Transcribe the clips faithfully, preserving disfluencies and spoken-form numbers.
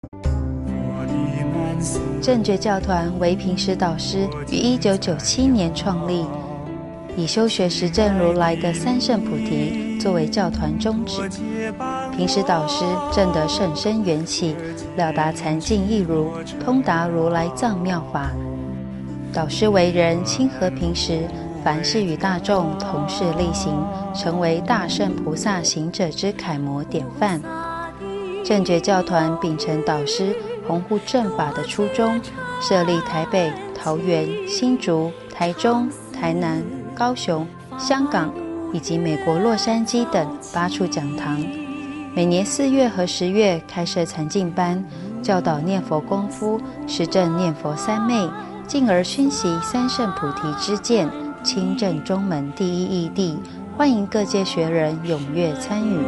正觉教团为平时导师于一九九七年创立，以修学实证如来的三圣菩提作为教团宗旨。平时导师证得甚深缘起，了达禅境义如，通达如来藏妙法。导师为人亲和平时，凡事与大众同事力行，成为大圣菩萨行者之楷模典范。正觉教团秉承导师弘护正法的初衷，设立台北、桃园、新竹、台中、台南、高雄、香港以及美国洛杉矶等八处讲堂。每年四月和十月开设禅境班，教导念佛功夫，实证念佛三昧，进而熏习三圣菩提之见，亲证中门第一义谛。欢迎各界学人踊跃参与。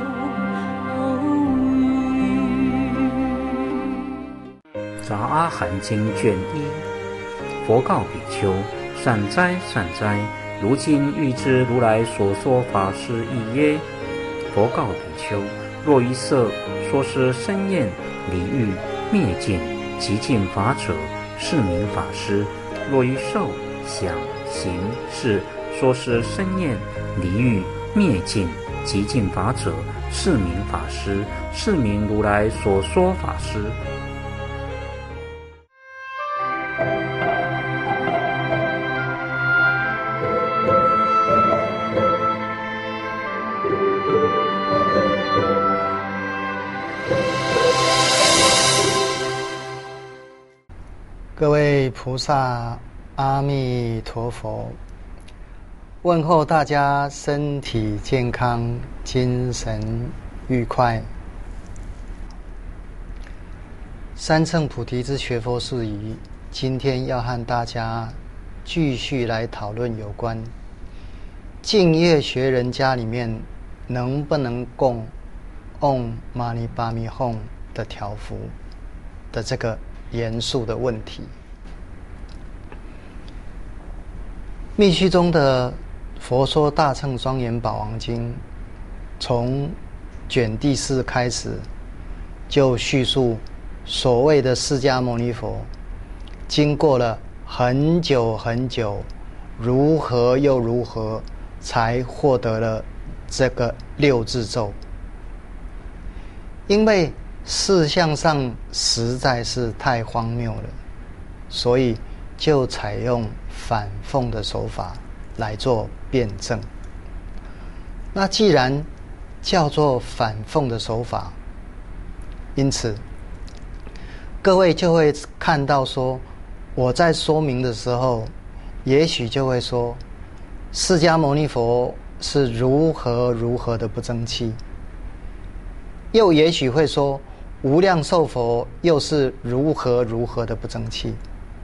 杂阿含经卷一，佛告比丘：善哉善哉，如今欲知如来所说法是义耶？佛告比丘：若于色说是生厌离欲灭尽极尽法者，是名法师；若于受想行识说是生厌离欲灭尽极尽法者，是名法师，是名如来所说法师。 各位菩萨，阿弥陀佛！问候大家身体健康，精神愉快。三乘菩提之学佛事宜，今天要和大家继续来讨论有关净业学人家里面能不能供 Om Mani Padme Hum 的条幅的这个严肃的问题。密续中的《佛说大乘庄严宝王经》从卷第四开始，就叙述所谓的释迦牟尼佛经过了很久很久，如何又如何，才获得了这个六字咒。因为事项上实在是太荒谬了，所以就采用反讽的手法来做辩证。那既然叫做反讽的手法，因此各位就会看到说，我在说明的时候，也许就会说释迦牟尼佛是如何如何的不争气，又也许会说无量寿佛又是如何如何的不争气。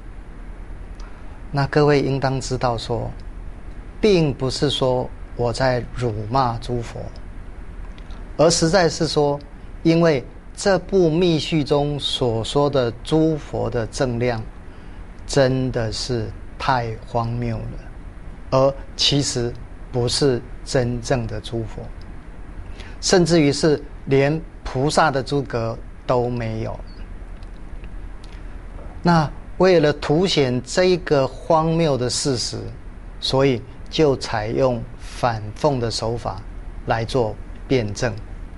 那各位应当知道说，并不是说我在辱骂诸佛，而实在是说，因为这部密续中所说的诸佛的正量真的是太荒谬了，而其实不是真正的诸佛，甚至于是连菩萨的资格都没有。那为了凸显这个荒谬的事实，所以就采用反讽的手法来做辩证。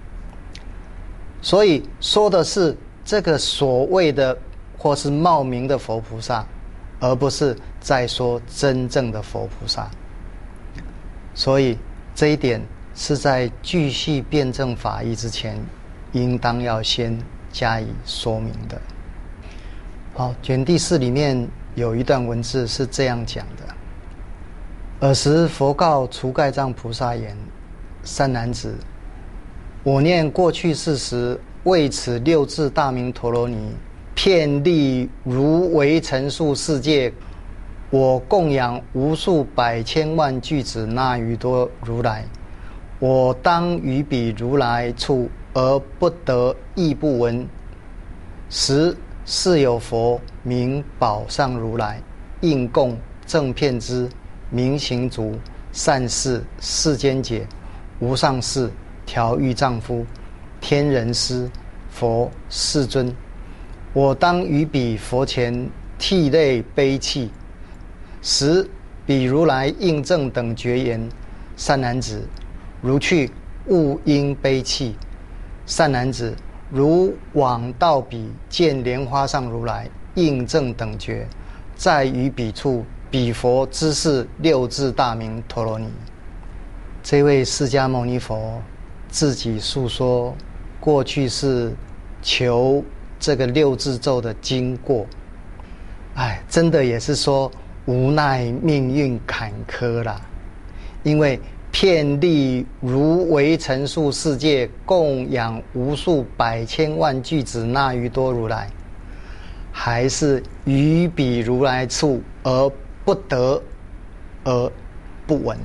所以说的是这个所谓的或是冒名的佛菩萨，而不是在说真正的佛菩萨。所以这一点是在继续辩证法义之前，应当要先加以说明的。好，卷第四里面有一段文字是这样讲的：尔时佛告除盖藏菩萨言：善男子，我念过去世时，为此六字大明陀罗尼，遍历如为尘数世界，我供养无数百千万具子那于多如来，我当于彼如来处而不得亦不闻。时是有佛名宝上如来，应供正遍知明行足善事世间解无上士调御丈夫天人师佛世尊，我当于彼佛前涕泪悲泣，时彼如来应正等觉言：善男子，如去勿应悲泣。善男子，如往到彼见莲花上如来应正等觉，在于彼处，彼佛知是六字大名陀罗尼。这位释迦牟尼佛自己诉说，过去是求这个六字咒的经过。哎，真的也是说无奈命运坎坷啦，因为遍历如为尘数世界，供养无数百千万俱胝那瑜多如来，还是于彼如来处而不得而不闻。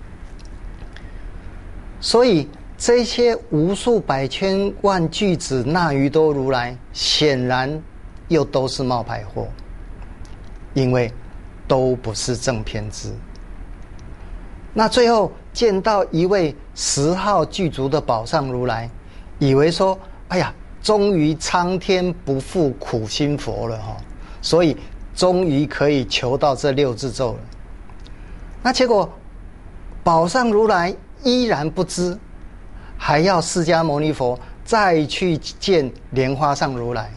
所以这些无数百千万俱胝那瑜多如来，显然又都是冒牌货，因为都不是正遍知。那最后见到一位十号具足的宝上如来，以为说哎呀，终于苍天不负苦心佛了哈，所以终于可以求到这六字咒了。那结果宝上如来依然不知，还要释迦牟尼佛再去见莲花上如来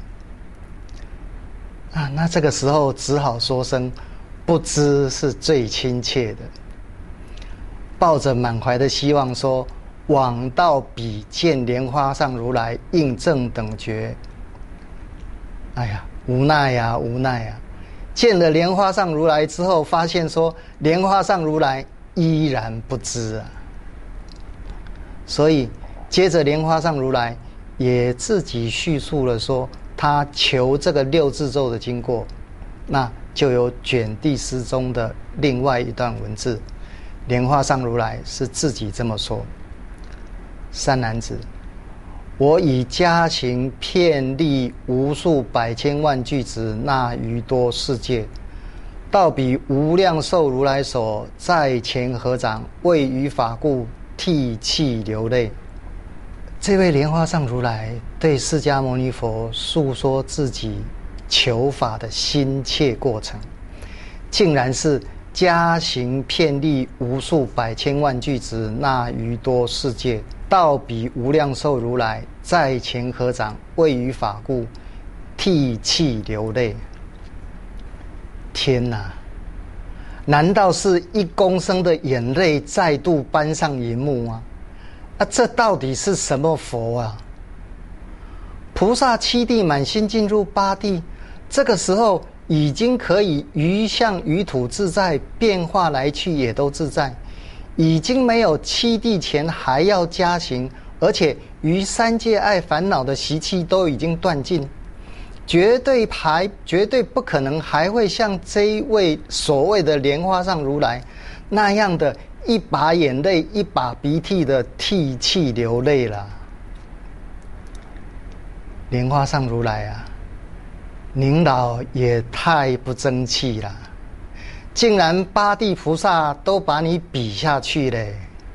啊，那这个时候只好说声不知是最亲切的，抱着满怀的希望说，往到彼见莲花上如来应正等觉。哎呀，无奈呀、啊、无奈呀、啊！见了莲花上如来之后，发现说莲花上如来依然不知啊。所以接着莲花上如来也自己叙述了说他求这个六字咒的经过，那就有卷第诗中的另外一段文字，莲花上如来是自己这么说：善男子，我以家行遍历无数百千万俱胝那瑜多世界，到彼无量寿如来所，在前合掌，为于法故涕泣流泪。这位莲花上如来对释迦牟尼佛诉说自己求法的心切过程，竟然是家行遍历无数百千万俱胝那瑜多世界，到彼无量寿如来，在前合掌，为于法故涕泣流泪。天哪，难道是一公升的眼泪再度搬上荧幕吗？啊，这到底是什么佛啊？菩萨七地满心进入八地，这个时候已经可以于相于土自在，变化来去也都自在，已经没有七地前还要加行，而且于三界爱烦恼的习气都已经断尽，绝对还绝对不可能还会像这一位所谓的莲花上如来那样的一把眼泪一把鼻涕的涕泣流泪了。莲花上如来啊，您老也太不争气了，竟然八地菩萨都把你比下去嘞！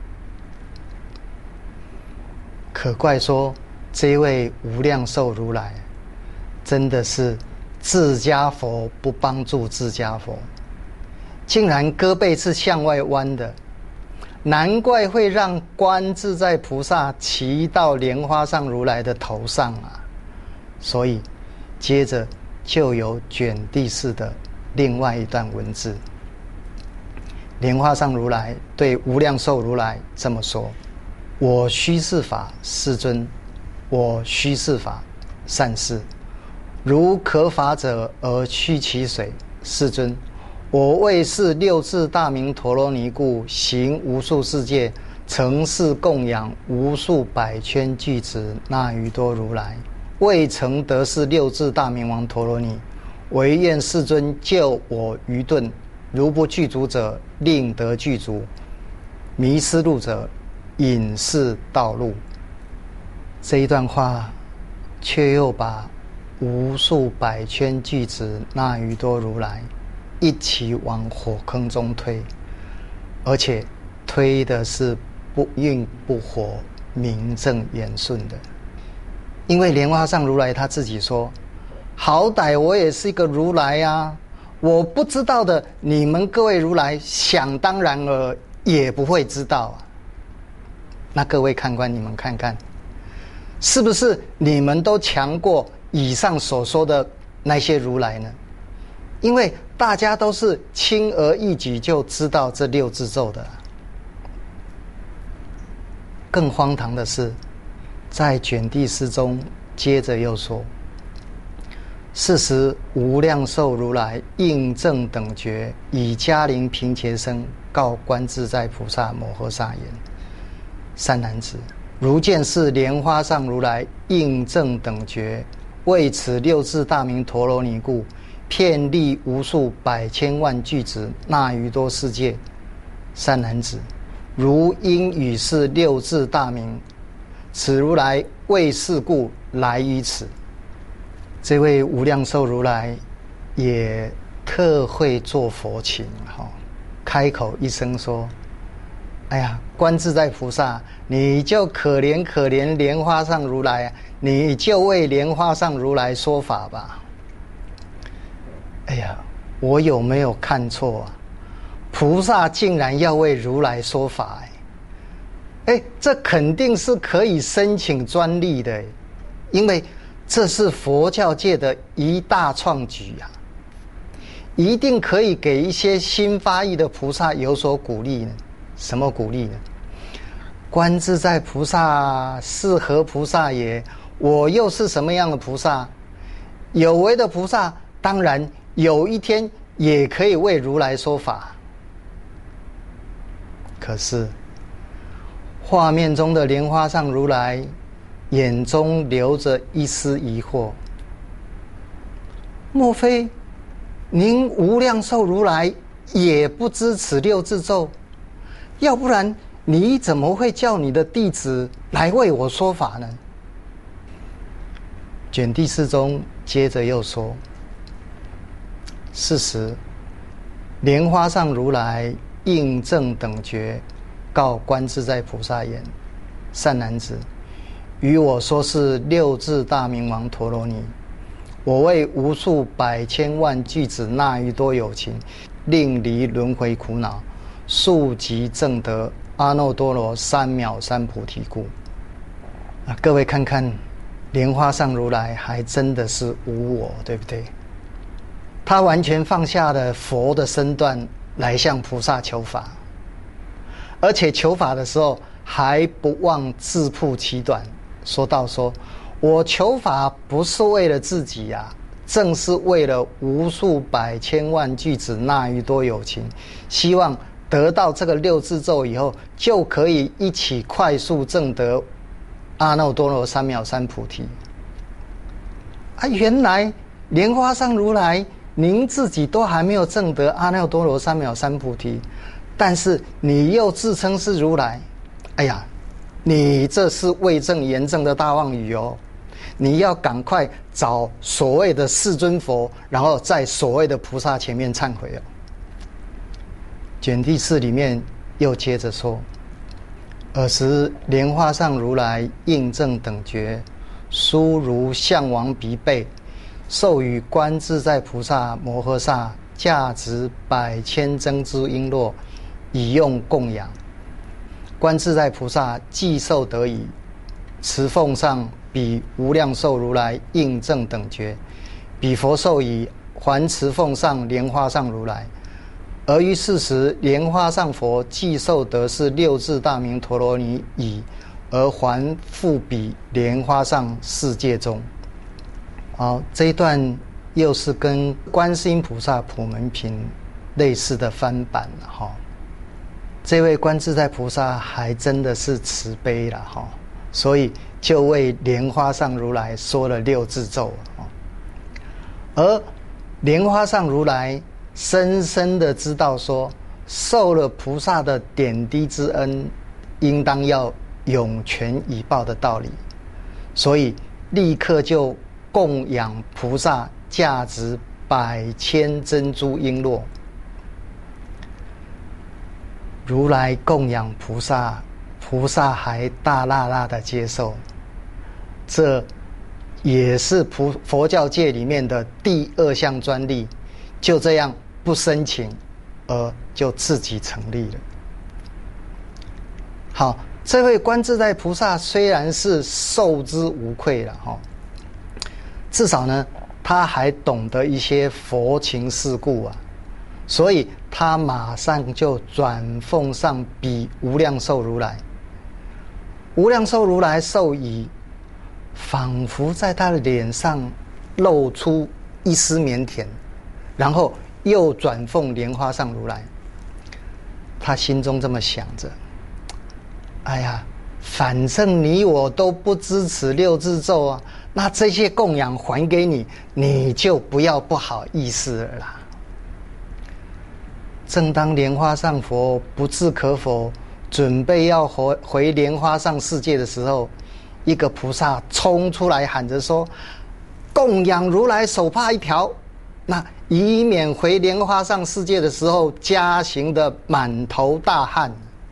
可怪说这位无量寿如来真的是自家佛不帮助自家佛，竟然胳膊是向外弯的，难怪会让观自在菩萨骑到莲花上如来的头上啊！所以接着就有卷第四的另外一段文字，莲花上如来对无量寿如来这么说：我须是法，世尊，我须是法，善士，如可法者而须其水，世尊，我为是六字大名陀罗尼故，行无数世界，承事供养无数百千俱胝那瑜多如来，未曾得是六字大明王陀罗尼，唯愿世尊救我愚钝，如不具足者令得具足，迷失路者引示道路。这一段话却又把无数百千俱胝那瑜多如来一起往火坑中推，而且推的是不孕不火、名正言顺的。 因为莲花上如来他自己说，好歹我也是一个如来啊，我不知道的，你们各位如来想当然了也不会知道啊。那各位看官，你们看看，是不是你们都强过以上所说的那些如来呢？因为大家都是轻而易举就知道这六字咒的。更荒唐的是，在卷第四中接着又说，是时无量寿如来应正等觉，以迦陵频伽声告观自在菩萨摩诃萨言：善男子，如见是莲花上如来应正等觉，为此六字大名陀罗尼故，遍历无数百千万俱胝那余多世界。善男子，如应与是六字大名，此如来为是故来于此。这位无量寿如来也特会做佛情，开口一声说：哎呀，观自在菩萨，你就可怜可怜莲花上如来，你就为莲花上如来说法吧。哎呀，我有没有看错啊？菩萨竟然要为如来说法，哎，这肯定是可以申请专利的，因为这是佛教界的一大创举啊，一定可以给一些新发意的菩萨有所鼓励呢。什么鼓励呢？观自在菩萨是何菩萨也？我又是什么样的菩萨？有为的菩萨当然有一天也可以为如来说法。可是画面中的莲花上如来眼中流着一丝疑惑，莫非您无量寿如来也不知此六字咒？要不然你怎么会叫你的弟子来为我说法呢？卷第四中接着又说，是时莲花上如来应正等觉，告观自在菩萨言：善男子，与我说是六字大明王陀罗尼，我为无数百千万俱胝那余多有情，令离轮回苦恼，速即证得阿耨多罗三藐三菩提故。啊，各位看看，莲花上如来还真的是无我，对不对？他完全放下了佛的身段来向菩萨求法，而且求法的时候还不忘自曝其短，说到说，我求法不是为了自己呀、啊，正是为了无数百千万俱胝那余多有情，希望得到这个六字咒以后，就可以一起快速证得阿耨多罗三藐三菩提。啊，原来莲花上如来您自己都还没有证得阿耨多罗三藐三菩提，但是你又自称是如来，哎呀，你这是为证言证的大妄语哦！你要赶快找所谓的世尊佛，然后在所谓的菩萨前面忏悔哦。卷第四里面又接着说，尔时莲花上如来应正等觉，殊如象王鼻背，授予观自在菩萨摩诃萨价值百千珍珠璎珞，以用供养。观自在菩萨既受得已，持奉上彼无量寿如来应正等觉，彼佛受已，还持奉上莲花上如来。而于是时，莲花上佛既受得是六字大明陀罗尼已，而还复彼莲花上世界中。好，这一段又是跟观世音菩萨普门品类似的翻版了哈。这位观自在菩萨还真的是慈悲了哈，所以就为莲花上如来说了六字咒。而莲花上如来深深的知道说，受了菩萨的点滴之恩，应当要涌泉以报的道理，所以立刻就供养菩萨价值百千珍珠璎珞。如来供养菩萨，菩萨还大辣辣的接受，这也是佛佛教界里面的第二项专利，就这样不申请而就自己成立了。好，这位观自在菩萨虽然是受之无愧了哈，至少呢他还懂得一些佛情世故啊，所以他马上就转奉上彼无量寿如来。无量寿如来授仪，仿佛在他的脸上露出一丝腼腆，然后又转奉莲花上如来。他心中这么想着，哎呀，反正你我都不支持六字咒啊，那这些供养还给你，你就不要不好意思了啦。正当莲花上佛不置可否，准备要回回莲花上世界的时候，一个菩萨冲出来喊着说：“供养如来手帕一条，那以免回莲花上世界的时候加行的满头大汗。”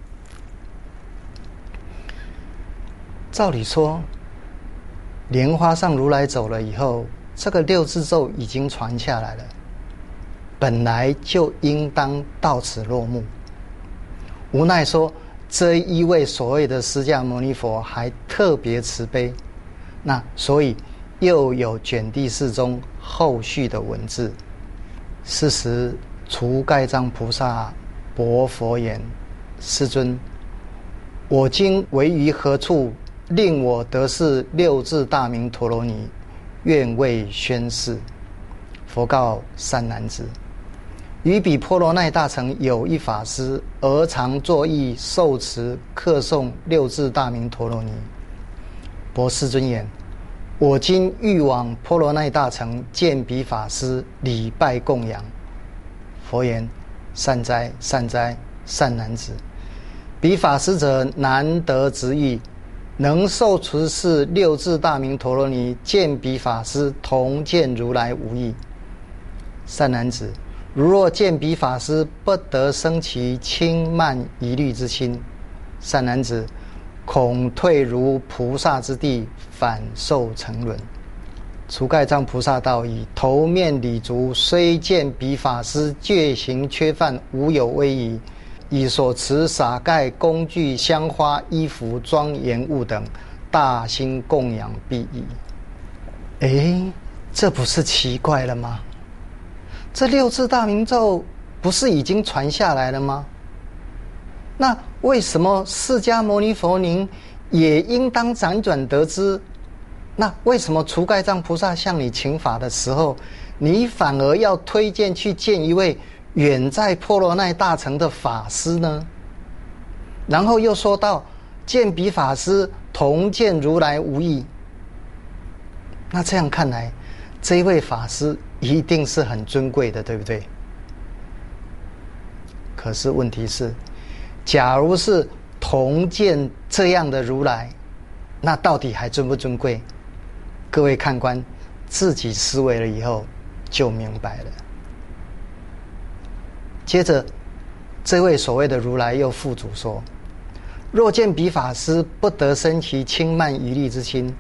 照理说，莲花上如来走了以后，这个六字咒已经传下来了，本来就应当到此落幕。无奈说，这一位所谓的释迦牟尼佛还特别慈悲，那所以又有卷第四中后续的文字。是时，除盖藏菩萨薄佛言：“世尊，我今为于何处，令我得是六字大明陀罗尼，愿为宣示。”佛告善男子：“于彼波罗奈大城有一法师，而常作意受持刻诵六字大明陀罗尼。薄世尊言：我今欲往波罗奈大城见彼法师，礼拜供养。”佛言：“善哉，善哉，善男子！彼法师者，难得值遇，能受持是六字大明陀罗尼，见彼法师同见如来无异。善男子，如若见彼法师，不得生其轻慢疑虑之心。善男子，恐退如菩萨之地，反受沉沦。”除盖藏菩萨道矣：“头面礼足，虽见彼法师，戒行缺犯，无有威仪。以所持洒盖工具、香花、衣服、庄严物等，大心供养必矣。”哎，这不是奇怪了吗？这六字大明咒不是已经传下来了吗？那为什么释迦牟尼佛您也应当辗转得知？那为什么除盖藏菩萨向你请法的时候，你反而要推荐去见一位远在波罗奈大城的法师呢？然后又说到见彼法师同见如来无异。那这样看来，这一位法师一定是很尊贵的，对不对？可是问题是，假如是同见这样的如来，那到底还尊不尊贵？各位看官自己思维了以后就明白了。接着，这位所谓的如来又附嘱说：“若见彼法师，不得生其轻慢疑虑之心。”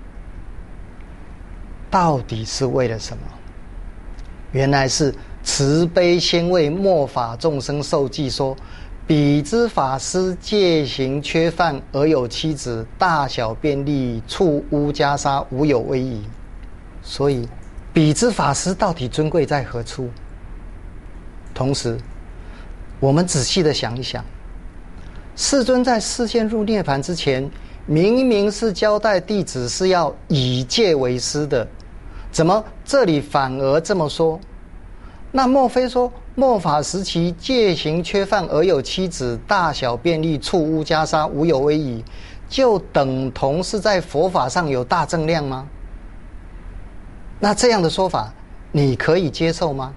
到底是为了什么？原来是慈悲先为末法众生受记说：“彼之法师戒行缺犯，而有妻子，大小便利，触污袈裟，无有威仪。”所以，彼之法师到底尊贵在何处？同时，我们仔细的想一想，世尊在示现入涅盘之前，明明是交代弟子是要以戒为师的，怎么这里反而这么说？那莫非说末法时期戒行缺犯而有妻子，大小便利，触污袈裟，无有威仪，就等同是在佛法上有大正量吗？那这样的说法你可以接受吗？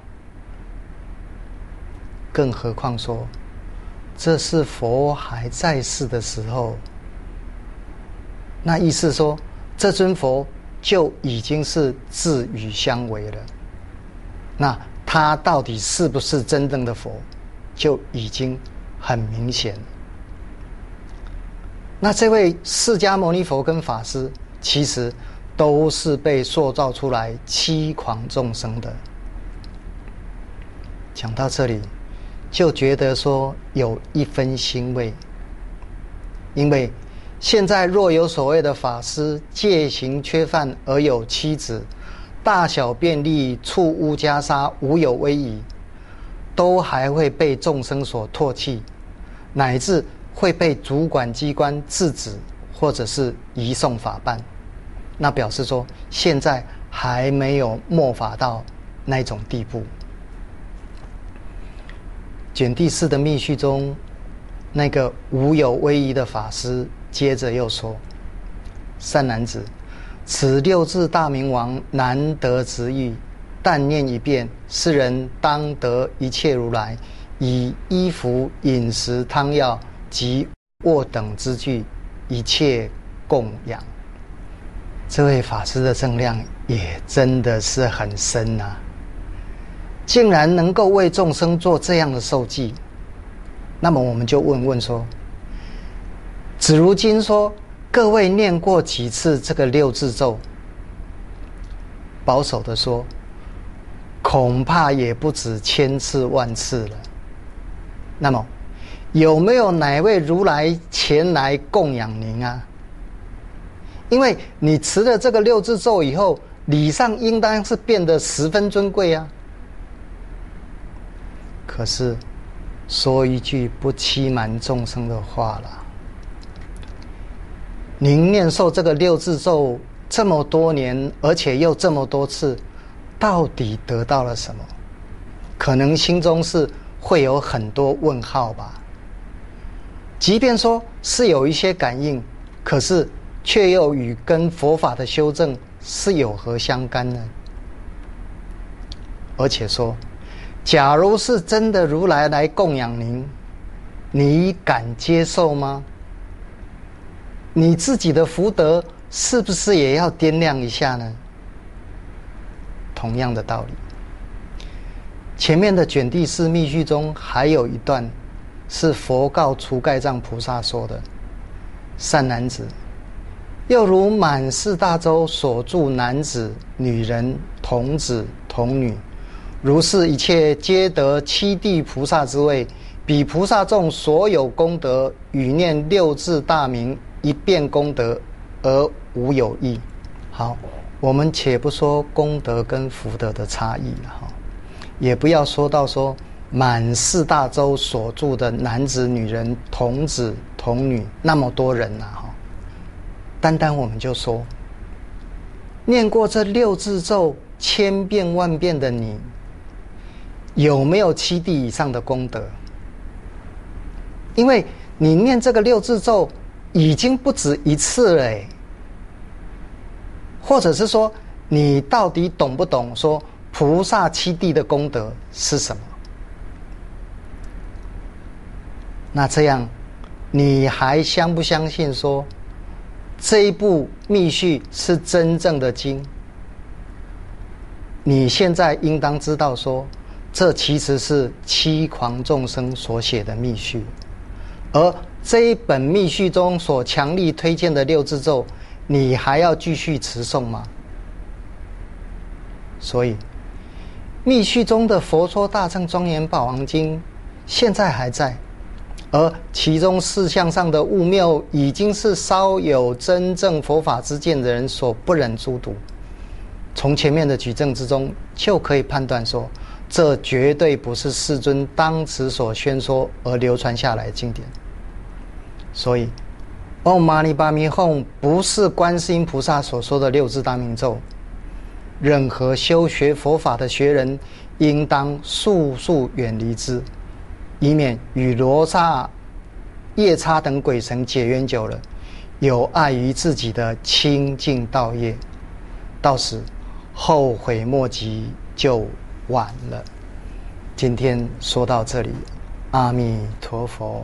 更何况说这是佛还在世的时候，那意思说这尊佛就已经是自与相违了，那他到底是不是真正的佛，就已经很明显。那这位释迦牟尼佛跟法师，其实都是被塑造出来欺诳众生的。讲到这里，就觉得说有一分欣慰，因为现在若有所谓的法师戒行缺犯而有妻子，大小便利，触污袈裟，无有威仪，都还会被众生所唾弃，乃至会被主管机关制止，或者是移送法办。那表示说现在还没有末法到那种地步。卷第四的密序中，那个无有威仪的法师接着又说：善男子，此六字大明王难得直译，但念一遍，世人当得一切如来，以衣服、饮食、汤药及卧等之具，一切供养。这位法师的正量也真的是很深啊，竟然能够为众生做这样的受记。那么我们就问问说，只如今说各位念过几次这个六字咒？保守的说，恐怕也不止千次万次了。那么有没有哪位如来前来供养您啊？因为你持了这个六字咒以后，理上应当是变得十分尊贵啊。可是说一句不欺瞒众生的话了，您念受这个六字咒这么多年，而且又这么多次，到底得到了什么？可能心中是会有很多问号吧。即便说是有一些感应，可是却又与跟佛法的修正是有何相干呢？而且说，假如是真的如来来供养您，你敢接受吗？你自己的福德是不是也要掂量一下呢？同样的道理，前面的卷第四密序中还有一段是佛告除盖藏菩萨说的：善男子，又如满四大洲所住男子、女人、童子、童女，如是一切皆得七地菩萨之位，彼菩萨众所有功德，与念六字大名一遍功德而无有异。好，我们且不说功德跟福德的差异了哈，也不要说到说满四大洲所住的男子、女人、童子、童女那么多人呐哈。单单我们就说，念过这六字咒千遍万遍的你，有没有七地以上的功德？因为你念这个六字咒已经不止一次了耶，或者是说你到底懂不懂说菩萨七地的功德是什么？那这样你还相不相信说这一部密序是真正的经？你现在应当知道说，这其实是欺诳众生所写的密序，而这一本密序中所强力推荐的六字咒，你还要继续持诵吗？所以密序中的佛说大乘庄严宝王经现在还在，而其中事项上的误谬，已经是稍有真正佛法之见的人所不忍诸读。从前面的举证之中，就可以判断说，这绝对不是世尊当时所宣说而流传下来的经典。所以 Om Mani Padme Hum 不是观世音菩萨所说的六字大明咒，任何修学佛法的学人应当速速远离之，以免与罗刹、夜叉等鬼神结缘久了，有碍于自己的清净道业，到时后悔莫及就晚了。今天说到这里，阿弥陀佛。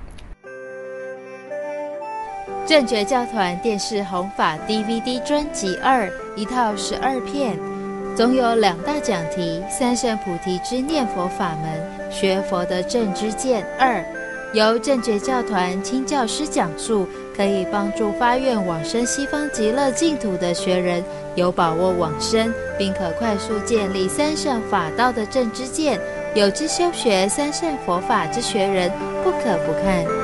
正觉教团电视弘法 D V D 专辑二，一套十二片，总有两大讲题：三圣菩提之念佛法门，学佛的正知见二， 由正觉教团亲教师讲述，可以帮助发愿往生西方极乐净土的学人有把握往生，并可快速建立三圣法道的正知见。有志修学三圣佛法之学人不可不看。